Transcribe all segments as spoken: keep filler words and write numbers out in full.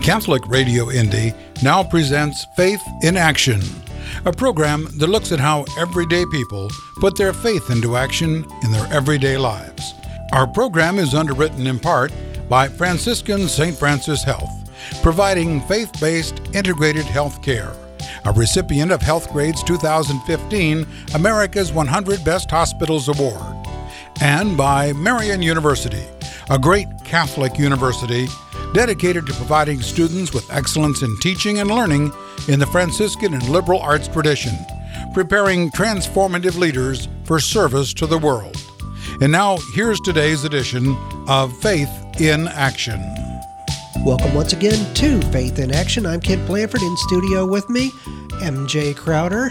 Catholic Radio Indy now presents Faith in Action, a program that looks at how everyday people put their faith into action in their everyday lives. Our program is underwritten in part by Franciscan Saint Francis Health, providing faith-based integrated health care, a recipient of HealthGrade's two thousand fifteen America's one hundred Best Hospitals Award, and by Marian University, a great Catholic university dedicated to providing students with excellence in teaching and learning in the Franciscan and liberal arts tradition, preparing transformative leaders for service to the world. And now, here's today's edition of Faith in Action. Welcome once again to Faith in Action. I'm Kent Blanford. In studio with me, M J Crowder.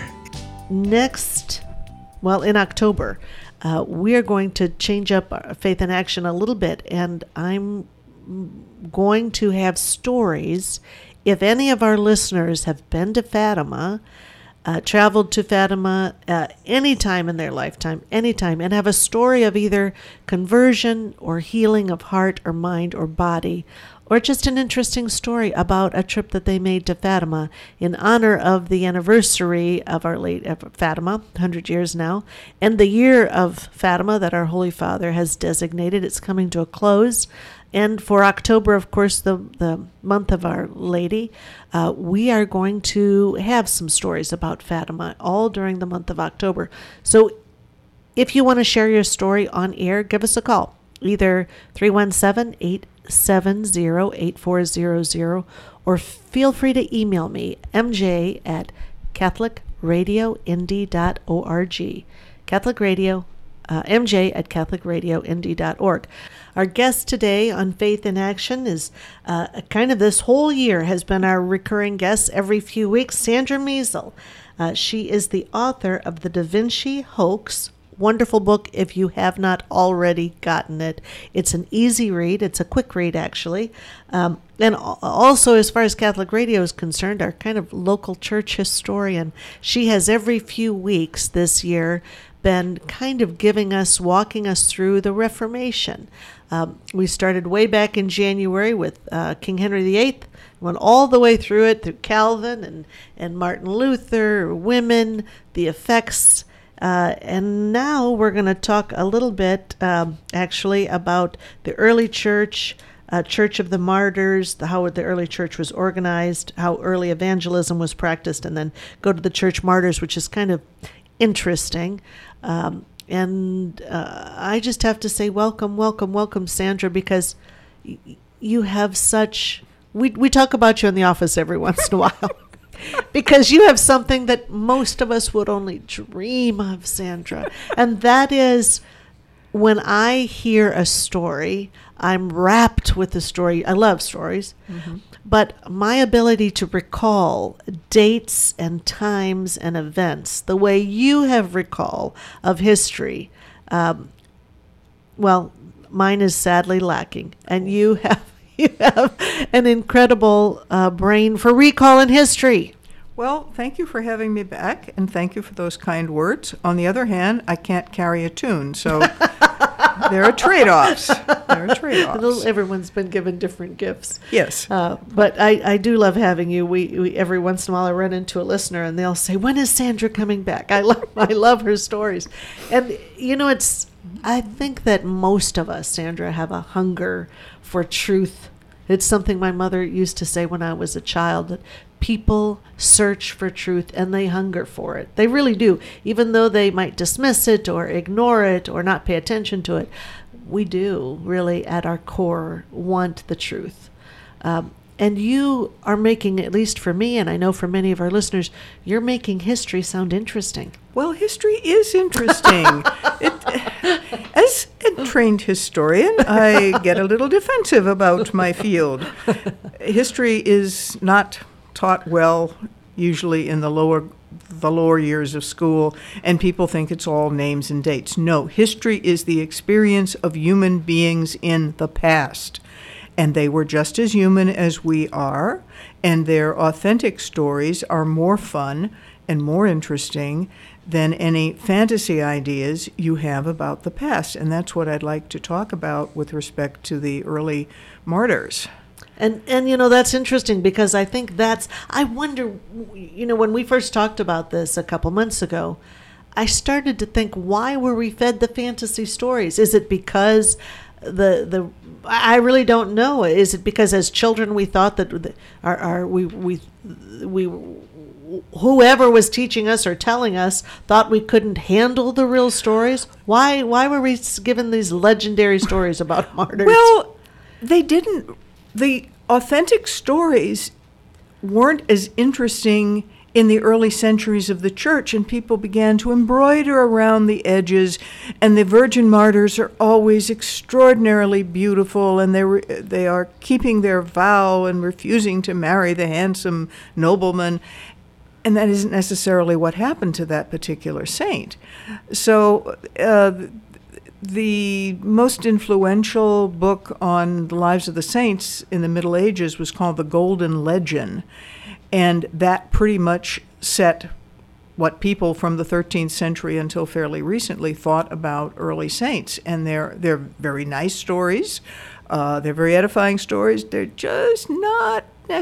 Next, well, in October, uh, we are going to change up our Faith in Action a little bit, and I'm going to have stories. If any of our listeners have been to Fatima, uh, traveled to Fatima uh, any time in their lifetime, anytime, and have a story of either conversion or healing of heart or mind or body, or just an interesting story about a trip that they made to Fatima in honor of the anniversary of our late of Fatima, one hundred years now, and the year of Fatima that our Holy Father has designated. It's coming to a close. And for October, of course, the, the month of Our Lady, uh, we are going to have some stories about Fatima all during the month of October. So if you want to share your story on air, give us a call, either three one seven, eight seven zero, eight four zero zero, or feel free to email me, m j at catholic radio indy dot org. Catholic Radio, uh, m j at catholic radio indy dot org. Our guest today on Faith in Action is uh, kind of this whole year has been our recurring guest every few weeks, Sandra Meisel. Uh, she is the author of The Da Vinci Hoax. Wonderful book if you have not already gotten it. It's an easy read. It's a quick read, actually. Um, and also, as far as Catholic Radio is concerned, our kind of local church historian. She has every few weeks this year been kind of giving us, walking us through the Reformation. Um, we started way back in January with uh, King Henry the Eighth, went all the way through it, through Calvin and, and Martin Luther, women, the effects. Uh, and now we're going to talk a little bit, um, actually, about the early church, uh, Church of the Martyrs, the, how the early church was organized, how early evangelism was practiced, and then go to the church martyrs, which is kind of interesting. Um, and uh, I just have to say welcome, welcome, welcome, Sandra, because y- you have such... We, we talk about you in the office every once in a while. Because you have something that most of us would only dream of, Sandra. And that is, when I hear a story, I'm wrapped with the story. I love stories. Mm-hmm. But my ability to recall dates and times and events, the way you have recall of history, um, well, mine is sadly lacking. And you have You have an incredible uh, brain for recall in history. Well, thank you for having me back, and thank you for those kind words. On the other hand, I can't carry a tune, so there are trade-offs. There are trade-offs. Everyone's been given different gifts. Yes. Uh, but I, I do love having you. We, we every once in a while I run into a listener, and they'll say, "When is Sandra coming back?" I love I love her stories, and you know it's. I think that most of us, Sandra, have a hunger for truth. It's something my mother used to say when I was a child, that people search for truth and they hunger for it. They really do. Even though they might dismiss it or ignore it or not pay attention to it, we do really at our core want the truth. Um, and you are making, at least for me, and I know for many of our listeners, you're making history sound interesting. Well, history is interesting. it, as a trained historian, I get a little defensive about my field. History is not taught well, usually in the lower the lower years of school, and people think it's all names and dates. No, history is the experience of human beings in the past. And they were just as human as we are, and their authentic stories are more fun and more interesting than any fantasy ideas you have about the past. And that's what I'd like to talk about with respect to the early martyrs. And, and you know, that's interesting because I think that's, I wonder, you know, when we first talked about this a couple months ago, I started to think, why were we fed the fantasy stories? Is it because the, the, I really don't know. Is it because as children we thought that the, our, our, we, we, we, whoever was teaching us or telling us thought we couldn't handle the real stories? Why, why were we given these legendary stories about martyrs? Well, they didn't. The authentic stories weren't as interesting in the early centuries of the church, and people began to embroider around the edges, and the virgin martyrs are always extraordinarily beautiful, and they were, they are keeping their vow and refusing to marry the handsome nobleman, and that isn't necessarily what happened to that particular saint. So uh, the most influential book on the lives of the saints in the Middle Ages was called The Golden Legend, and that pretty much set what people from the thirteenth century until fairly recently thought about early saints. And they're they're very nice stories. Uh, they're very edifying stories. They're just not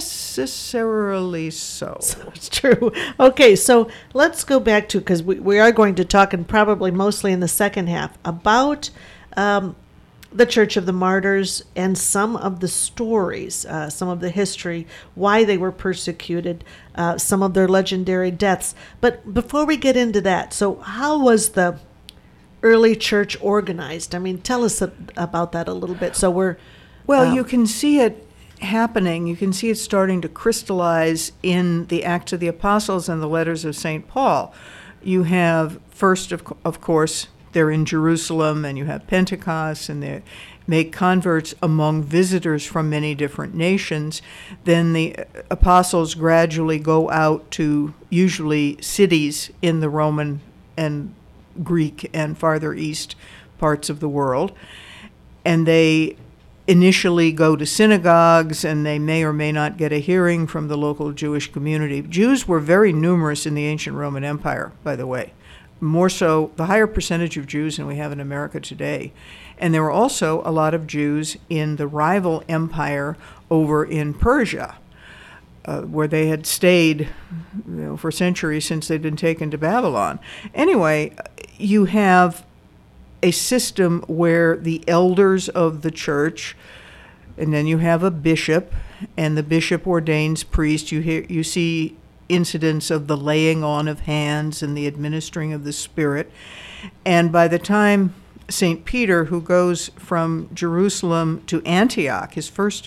necessarily so. So it's true. Okay, so let's go back to, because we, we are going to talk, and probably mostly in the second half, about um, the Church of the Martyrs and some of the stories, uh, some of the history, why they were persecuted, uh, some of their legendary deaths. But before we get into that, so how was the early church organized? I mean, tell us a, about that a little bit. So we're... Well, um, you can see it happening. You can see it starting to crystallize in the Acts of the Apostles and the letters of Saint Paul. You have, first, of, of course, they're in Jerusalem, and you have Pentecost, and they make converts among visitors from many different nations. Then the apostles gradually go out to usually cities in the Roman and Greek and farther east parts of the world, and they initially go to synagogues, and they may or may not get a hearing from the local Jewish community. Jews were very numerous in the ancient Roman Empire, by the way, more so, the higher percentage of Jews than we have in America today. And there were also a lot of Jews in the rival empire over in Persia, uh, where they had stayed, you know, for centuries since they'd been taken to Babylon. Anyway, you have a system where the elders of the church, and then you have a bishop, and the bishop ordains priests. You hear, you see incidents of the laying on of hands and the administering of the Spirit. And by the time Saint Peter, who goes from Jerusalem to Antioch, his first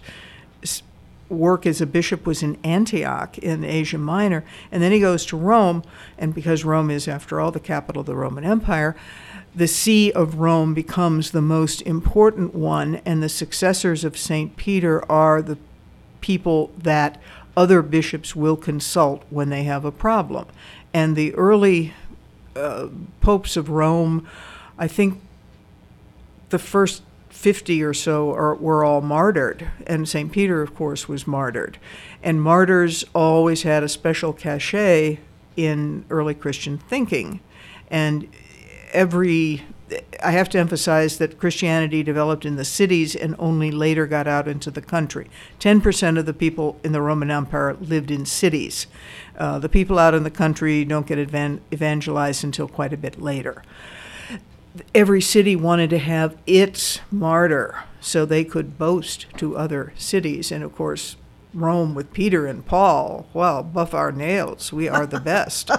work as a bishop was in Antioch in Asia Minor, and then he goes to Rome, and because Rome is, after all, the capital of the Roman Empire, the See of Rome becomes the most important one, and the successors of Saint Peter are the people that other bishops will consult when they have a problem. And the early uh, popes of Rome, I think the first fifty or so are, were all martyred, and Saint Peter, of course, was martyred. And martyrs always had a special cachet in early Christian thinking. And every, I have to emphasize that Christianity developed in the cities and only later got out into the country. ten percent of the people in the Roman Empire lived in cities. Uh, the people out in the country don't get evan- evangelized until quite a bit later. Every city wanted to have its martyr so they could boast to other cities. And of course, Rome with Peter and Paul, well, buff our nails, we are the best.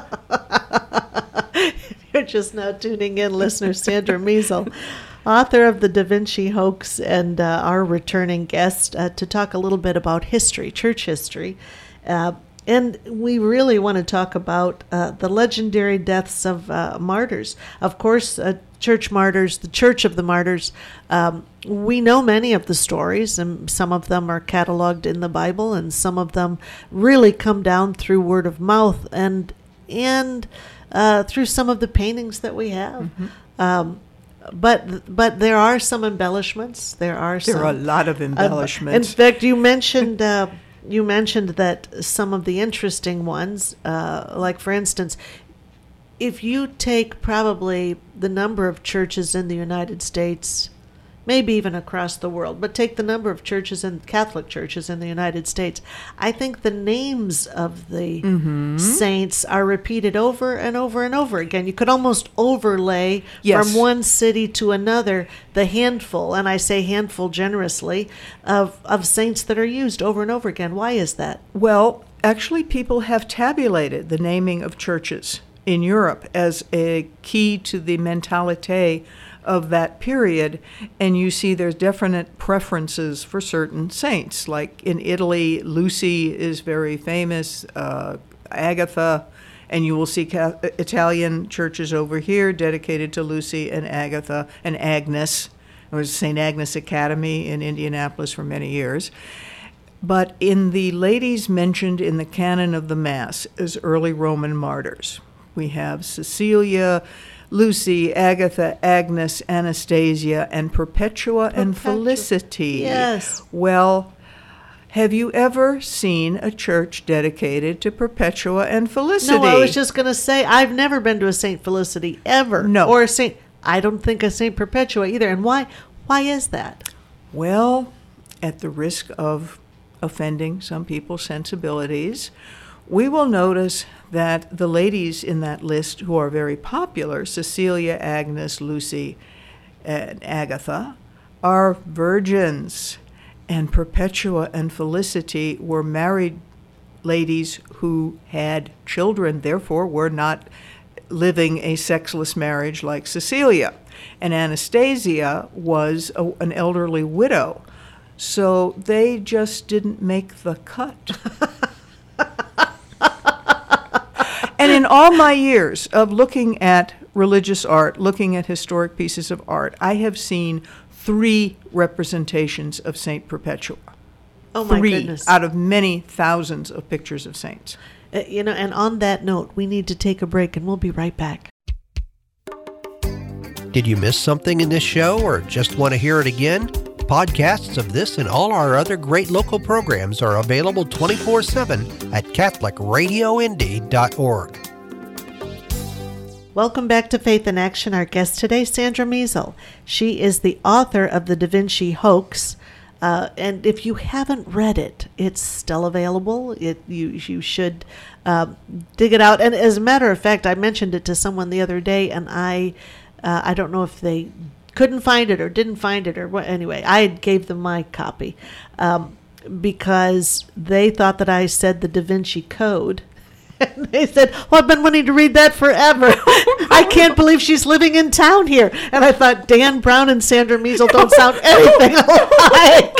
You're just now tuning in, listener Sandra Meisel, author of The Da Vinci Hoax, and uh, our returning guest uh, to talk a little bit about history, church history. Uh, and we really want to talk about uh, the legendary deaths of uh, martyrs. Of course, uh, church martyrs, the Church of the Martyrs, um, we know many of the stories, and some of them are cataloged in the Bible, and some of them really come down through word of mouth and and uh, through some of the paintings that we have. Mm-hmm. Um, but but there are some embellishments. There are some, there are a lot of embellishments. Uh, in fact, you mentioned uh, you mentioned that some of the interesting ones, uh, like for instance, if you take probably the number of churches in the United States, maybe even across the world, but take the number of churches and Catholic churches in the United States. I think the names of the mm-hmm. saints are repeated over and over and over again. You could almost overlay yes. from one city to another the handful, and I say handful generously, of, of saints that are used over and over again. Why is that? Well, actually, people have tabulated the naming of churches in Europe as a key to the mentalite of that period, and you see there's definite preferences for certain saints. Like in Italy, Lucy is very famous, uh, Agatha, and you will see ca- Italian churches over here dedicated to Lucy and Agatha and Agnes. It was Saint Agnes Academy in Indianapolis for many years. But in the ladies mentioned in the canon of the Mass as early Roman martyrs, we have Cecilia, Lucy, Agatha, Agnes, Anastasia, and Perpetua, Perpetua. and Felicity. Yes. Well, have you ever seen a church dedicated to Perpetua and Felicity? No, I was just going to say, I've never been to a Saint Felicity ever. No. Or a Saint, I don't think a Saint Perpetua either. And why? Why is that? Well, at the risk of offending some people's sensibilities, we will notice that the ladies in that list who are very popular, Cecilia, Agnes, Lucy, and Agatha, are virgins, and Perpetua and Felicity were married ladies who had children, therefore were not living a sexless marriage like Cecilia. And Anastasia was a, an elderly widow, so they just didn't make the cut. And in all my years of looking at religious art, looking at historic pieces of art, I have seen three representations of Saint Perpetua. Oh, my three goodness. out of many thousands of pictures of saints. Uh, you know, and on that note, we need to take a break, and we'll be right back. Did you miss something in this show or just want to hear it again? Podcasts of this and all our other great local programs are available twenty-four seven at catholic radio indy dot org. Welcome back to Faith in Action. Our guest today, Sandra Meisel. She is the author of The Da Vinci Hoax. Uh, and if you haven't read it, it's still available. It you you should uh, dig it out. And as a matter of fact, I mentioned it to someone the other day, and I uh, I don't know if they couldn't find it or didn't find it or what. Anyway, I gave them my copy um, because they thought that I said the Da Vinci Code. And they said, well, I've been wanting to read that forever. I can't believe she's living in town here. And I thought, Dan Brown and Sandra Meisel don't sound anything alike.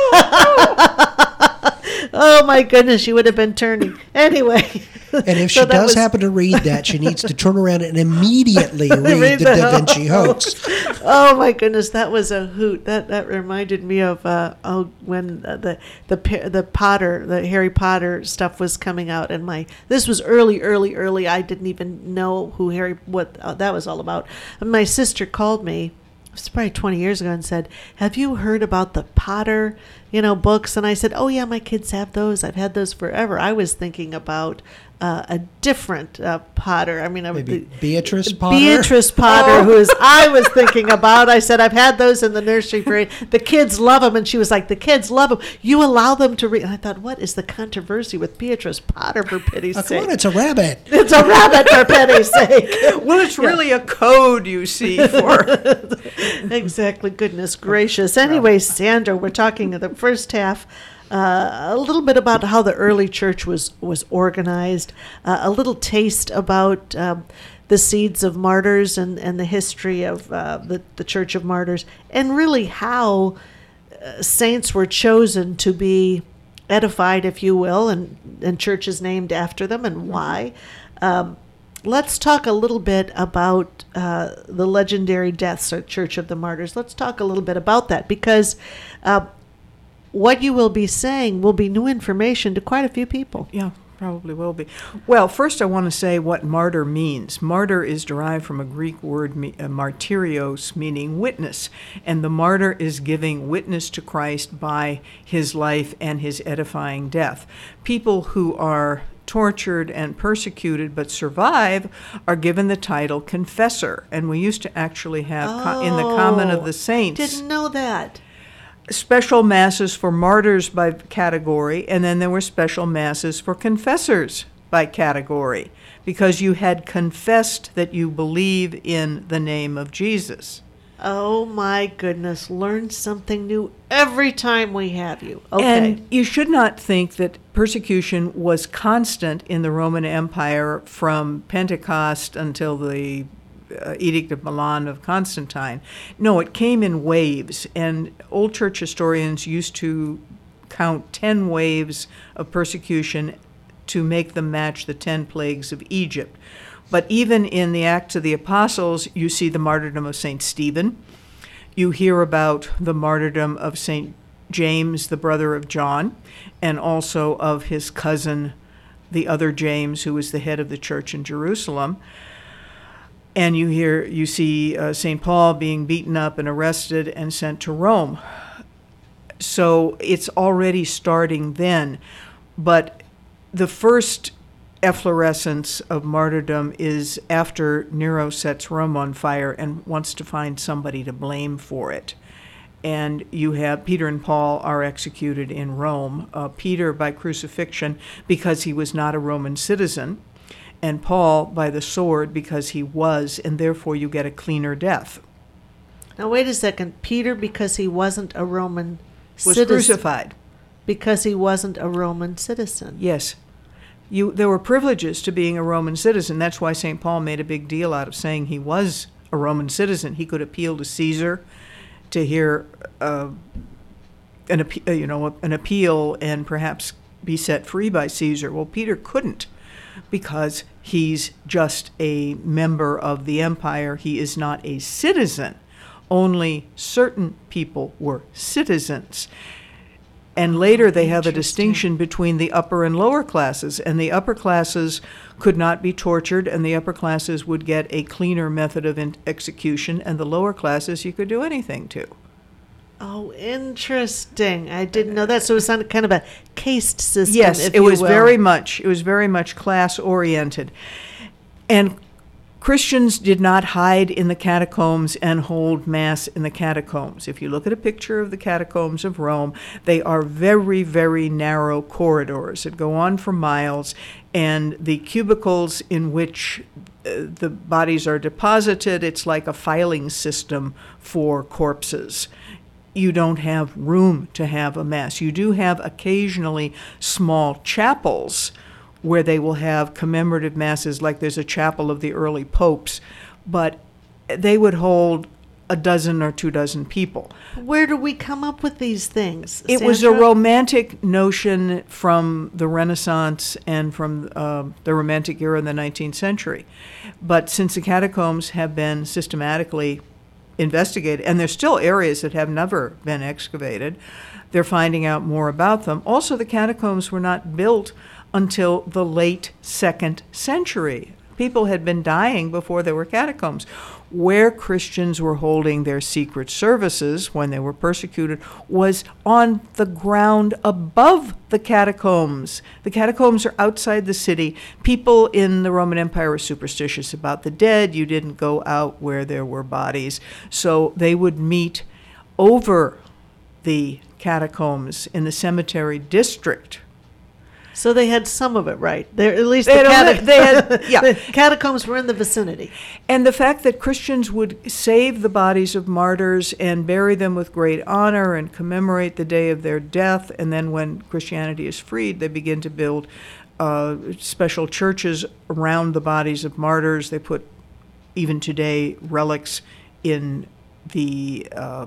Oh, my goodness, she would have been turning. Anyway. And if she so does was... happen to read that, she needs to turn around and immediately read, read the, the Da Vinci Hoax. Oh my goodness, that was a hoot. That that reminded me of uh, oh when uh, the the the Potter, the Harry Potter stuff was coming out, and my this was early, early, early. I didn't even know who Harry what uh, that was all about. And my sister called me. It was probably twenty years ago and said, have you heard about the Potter, you know, books? And I said, oh yeah, my kids have those. I've had those forever. I was thinking about uh, a different uh, Potter. I mean, maybe the, Beatrice Potter. Beatrice Potter, oh. who is I was thinking about. I said, I've had those in the nursery for the kids love them, and she was like, the kids love them. You allow them to read. And I thought, what is the controversy with Beatrice Potter, for pity's oh, sake? Come on, it's a rabbit. It's a rabbit, for pity's sake. Well, it's really yeah. a code you see for. Exactly. Goodness gracious. Anyway, Sandra, we're talking in the first half uh, a little bit about how the early church was was organized, uh, a little taste about um, the seeds of martyrs and, and the history of uh, the, the Church of Martyrs, and really how uh, saints were chosen to be edified, if you will, and, and churches named after them, and why. Um, Let's talk a little bit about uh, the legendary deaths at Church of the Martyrs. Let's talk a little bit about that, because uh, what you will be saying will be new information to quite a few people. Yeah, probably will be. Well, first I want to say what martyr means. Martyr is derived from a Greek word, uh, martyrios, meaning witness. And the martyr is giving witness to Christ by his life and his edifying death. People who are tortured and persecuted but survive are given the title confessor. And we used to actually have co- in the Common of the Saints Didn't know that. special masses for martyrs by category, and then there were special masses for confessors by category, because you had confessed that you believe in the name of Jesus. Oh my goodness, learn something new every time we have you. Okay. And you should not think that persecution was constant in the Roman Empire from Pentecost until the uh, Edict of Milan of Constantine. No, it came in waves, and Old Church historians used to count ten waves of persecution to make them match the ten plagues of Egypt. But even in the Acts of the Apostles, you see the martyrdom of Saint Stephen. You hear about the martyrdom of Saint James, the brother of John, and also of his cousin, the other James, who was the head of the church in Jerusalem. And you hear, you see uh, Saint Paul being beaten up and arrested and sent to Rome. So it's already starting then. But the first efflorescence of martyrdom is after Nero sets Rome on fire and wants to find somebody to blame for it. And you have Peter and Paul are executed in Rome. Uh, Peter by crucifixion because he was not a Roman citizen, and Paul by the sword because he was, and therefore you get a cleaner death. Now wait a second. Peter, because he wasn't a Roman Was citizen. crucified. Because he wasn't a Roman citizen. Yes. You, there were privileges to being a Roman citizen. That's why Saint Paul made a big deal out of saying he was a Roman citizen. He could appeal to Caesar to hear uh, an, appe- uh, you know, an appeal and perhaps be set free by Caesar. Well, Peter couldn't because he's just a member of the empire. He is not a citizen. Only certain people were citizens. And later they have a distinction between the upper and lower classes, and the upper classes could not be tortured, and the upper classes would get a cleaner method of in- execution, and the lower classes you could do anything to. Oh, interesting. I didn't know that. So it was on kind of a caste system. Yes, if it you was will. very much, it was very much class oriented. And Christians did not hide in the catacombs and hold mass in the catacombs. If you look at a picture of the catacombs of Rome, they are very, very narrow corridors that go on for miles, and the cubicles in which uh, the bodies are deposited, it's like a filing system for corpses. You don't have room to have a mass. You do have occasionally small chapels where they will have commemorative masses, like there's a chapel of the early popes, but they would hold a dozen or two dozen people. Where do we come up with these things? It was a Sandra? romantic notion from the Renaissance and from uh, the Romantic era in the nineteenth century. But since the catacombs have been systematically investigated, and there's still areas that have never been excavated, they're finding out more about them. Also, the catacombs were not built until the late second century. People had been dying before there were catacombs. Where Christians were holding their secret services when they were persecuted was on the ground above the catacombs. The catacombs are outside the city. People in the Roman Empire were superstitious about the dead. You didn't go out where there were bodies. So they would meet over the catacombs in the cemetery district. So they had some of it right. There, at least They the, had a- cata- they had- yeah. the catacombs were in the vicinity. And the fact that Christians would save the bodies of martyrs and bury them with great honor and commemorate the day of their death, and then when Christianity is freed, they begin to build uh, special churches around the bodies of martyrs. They put, even today, relics in the uh,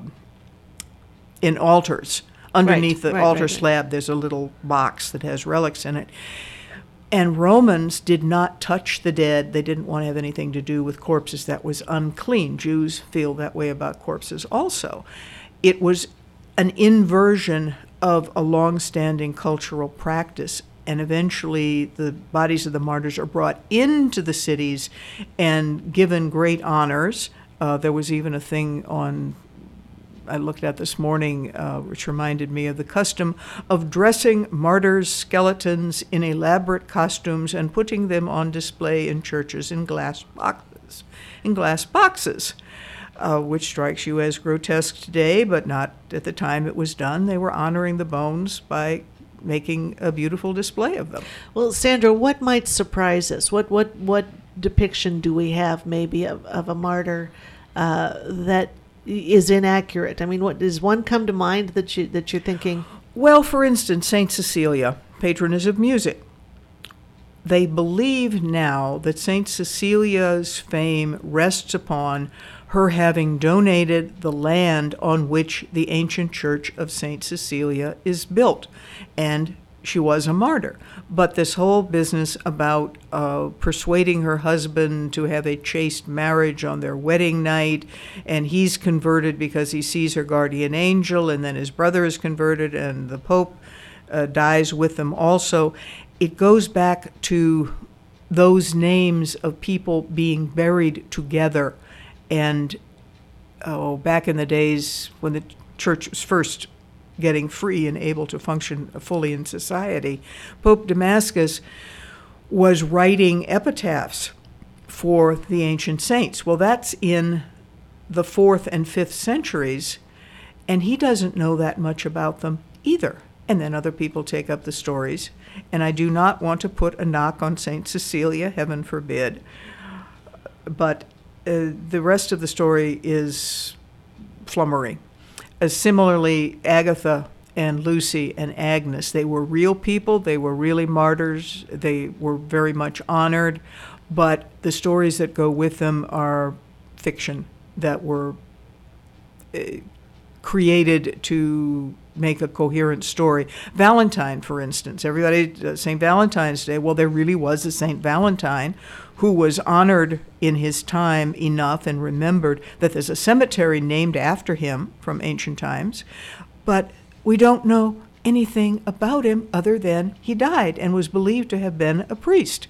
in altars. Underneath Right, the right, altar right, right. slab, there's a little box that has relics in it. And Romans did not touch the dead. They didn't want to have anything to do with corpses. That was unclean. Jews feel that way about corpses also. It was an inversion of a long-standing cultural practice. And eventually the bodies of the martyrs are brought into the cities and given great honors. Uh, there was even a thing on I looked at this morning, uh, which reminded me of the custom of dressing martyrs' skeletons in elaborate costumes and putting them on display in churches in glass boxes. In glass boxes. Uh, which strikes you as grotesque today, but not at the time it was done. They were honoring the bones by making a beautiful display of them. Well, Sandra, what might surprise us? What what what depiction do we have maybe of, of a martyr uh, that is inaccurate? I mean, what does one come to mind that you that you're thinking? Well, for instance, Saint Cecilia, patroness of music. They believe now that Saint Cecilia's fame rests upon her having donated the land on which the ancient church of Saint Cecilia is built. And she was a martyr. But this whole business about uh, persuading her husband to have a chaste marriage on their wedding night, and he's converted because he sees her guardian angel, and then his brother is converted, and the Pope uh, dies with them also. It goes back to those names of people being buried together. And oh, back in the days when the church was first getting free and able to function fully in society, Pope Damascus was writing epitaphs for the ancient saints. Well, that's in the fourth and fifth centuries, and he doesn't know that much about them either. And then other people take up the stories. And I do not want to put a knock on Saint Cecilia, heaven forbid, but Uh, the rest of the story is flummery. Uh, similarly, Agatha and Lucy and Agnes, they were real people. They were really martyrs. They were very much honored. But the stories that go with them are fiction that were uh, created to make a coherent story. Valentine, for instance. Everybody, uh, Saint Valentine's Day, well, there really was a Saint Valentine who was honored in his time enough and remembered that there's a cemetery named after him from ancient times, but we don't know anything about him other than he died and was believed to have been a priest.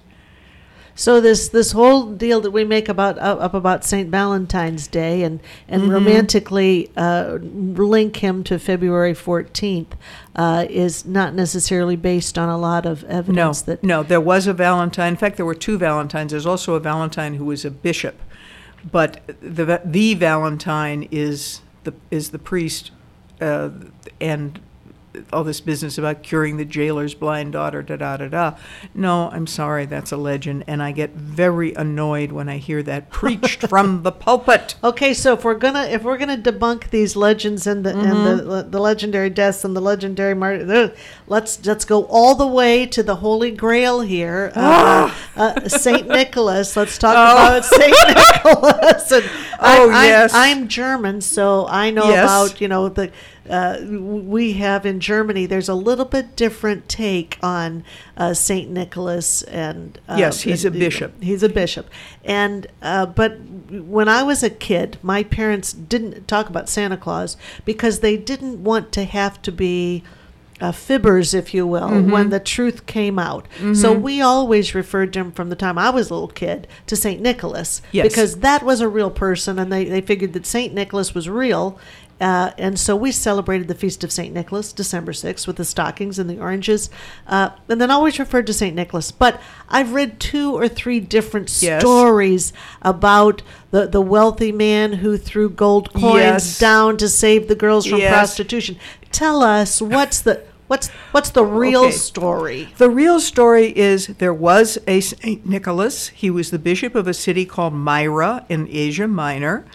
So this this whole deal that we make about uh, up about Saint Valentine's Day and and Mm-hmm. romantically uh, link him to February fourteenth uh, is not necessarily based on a lot of No, evidence that no, there was a Valentine. In fact, there were two Valentines. There's also a Valentine who was a bishop, but the the Valentine is the is the priest, uh, and all this business about curing the jailer's blind daughter, da da da da. No, I'm sorry, that's a legend, and I get very annoyed when I hear that preached from the pulpit. Okay, so if we're gonna if we're gonna debunk these legends and the Mm-hmm. and the the legendary deaths and the legendary martyrs, let's let's go all the way to the Holy Grail here, uh, uh, Saint Nicholas. Let's talk Oh. about Saint Nicholas. And Oh, I, yes. I'm, I'm German, so I know Yes. about you know the. Uh, we have in Germany. There's a little bit different take on uh, Saint Nicholas, and uh, Yes, he's a and- bishop. He's a bishop, and uh, but when I was a kid, my parents didn't talk about Santa Claus because they didn't want to have to be uh, fibbers, if you will, Mm-hmm. when the truth came out. So we always referred to him from the time I was a little kid to Saint Nicholas Yes. because that was a real person, and they, they figured that Saint Nicholas was real. Uh, and so we celebrated the Feast of Saint Nicholas, December sixth, with the stockings and the oranges, uh, and then always referred to Saint Nicholas. But I've read two or three different Yes. stories about the, the wealthy man who threw gold coins Yes. down to save the girls from Yes. prostitution. Tell us, what's the what's what's the real Okay. story? The real story is there was a Saint Nicholas. He was the bishop of a city called Myra in Asia Minor,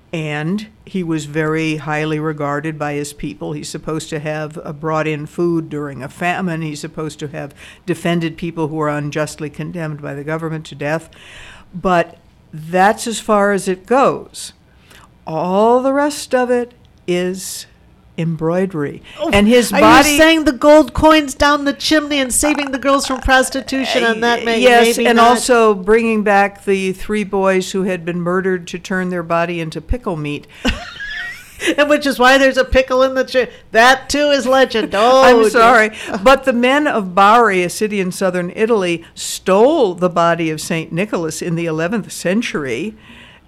and he was very highly regarded by his people. He's supposed to have uh, brought in food during a famine. He's supposed to have defended people who were unjustly condemned by the government to death. But that's as far as it goes. All the rest of it is embroidery. and his Are body you saying the gold coins down the chimney and saving the girls from prostitution? And that may, yes, maybe and not. also bringing back the three boys who had been murdered to turn their body into pickle meat. And which is why there's a pickle in the church. That too is legend. Oh, I'm dear. sorry, but the men of Bari, a city in southern Italy, stole the body of Saint Nicholas in the eleventh century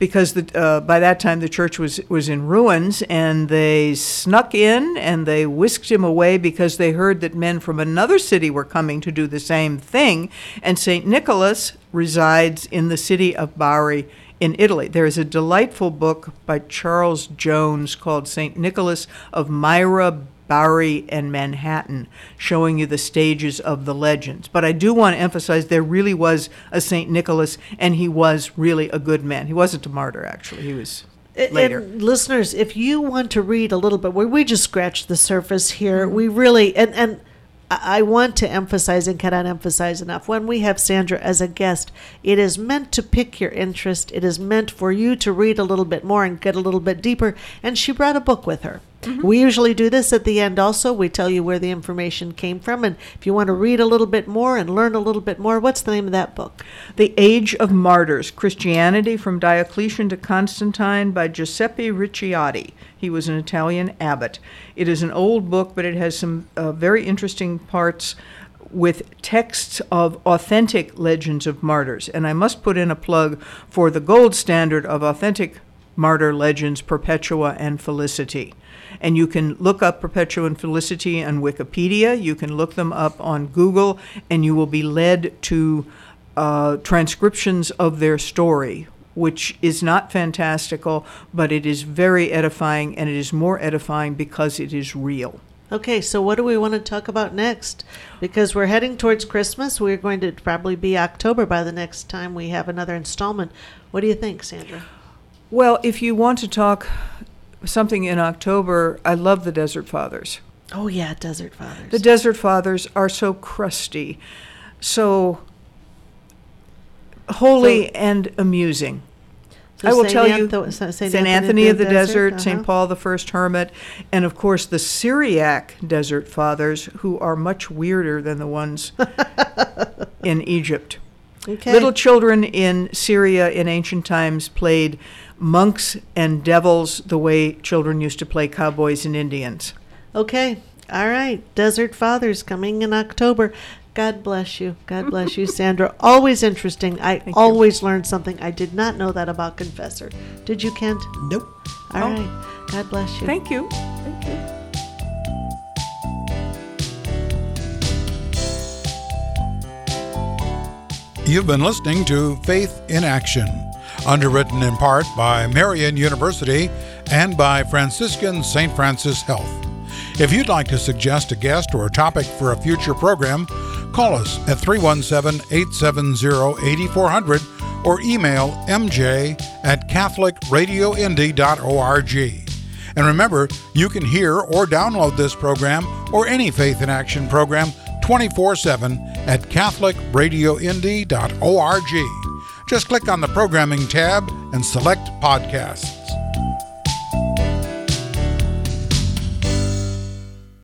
because the, uh, by that time the church was, was in ruins, and they snuck in and they whisked him away because they heard that men from another city were coming to do the same thing. And Saint Nicholas resides in the city of Bari in Italy. There is a delightful book by Charles Jones called Saint Nicholas of Myra, Bari, and Manhattan, showing you the stages of the legends. But I do want to emphasize there really was a Saint Nicholas, and he was really a good man. He wasn't a martyr, actually. He was later. And listeners, if you want to read a little bit, we, we just scratched the surface here. We really, and, and I want to emphasize and cannot emphasize enough, when we have Sandra as a guest, it is meant to pick your interest. It is meant for you to read a little bit more and get a little bit deeper. And she brought a book with her. Mm-hmm. We usually do this at the end also. We tell you where the information came from. And if you want to read a little bit more and learn a little bit more, what's the name of that book? The Age of Martyrs, Christianity from Diocletian to Constantine by Giuseppe Ricciotti. He was an Italian abbot. It is an old book, but it has some uh, very interesting parts with texts of authentic legends of martyrs. And I must put in a plug for the gold standard of authentic martyr legends, Perpetua and Felicity. And you can look up Perpetua and Felicity on Wikipedia. You can look them up on Google, and you will be led to uh, transcriptions of their story, which is not fantastical, but it is very edifying, and it is more edifying because it is real. Okay, so what do we want to talk about next? Because we're heading towards Christmas. We're going to probably be October by the next time we have another installment. What do you think, Sandra? Well, if you want to talk something in October, I love the Desert Fathers. Oh, yeah, Desert Fathers. The Desert Fathers are so crusty, so holy so, and amusing. So I will Saint tell Anth- you, Saint Saint Anthony, Anthony of the, the Desert, uh-huh. Saint Paul the First Hermit, and of course the Syriac Desert Fathers, who are much weirder than the ones in Egypt. Okay. Little children in Syria in ancient times played monks and devils the way children used to play cowboys and Indians. Okay. All right. Desert Fathers coming in October. God bless you. God bless you, Sandra. Always interesting. I Thank always you. learned something. I did not know that about Confessor. Did you, Kent? Nope. All oh. right. God bless you. Thank you. Thank you. You've been listening to Faith in Action, underwritten in part by Marian University and by Franciscan Saint Francis Health. If you'd like to suggest a guest or a topic for a future program, call us at three one seven, eight seven zero, eight four zero zero or email m j at catholic radio indy dot org. And remember, you can hear or download this program or any Faith in Action program twenty-four seven at catholic radio indy dot org. Just click on the programming tab and select podcasts.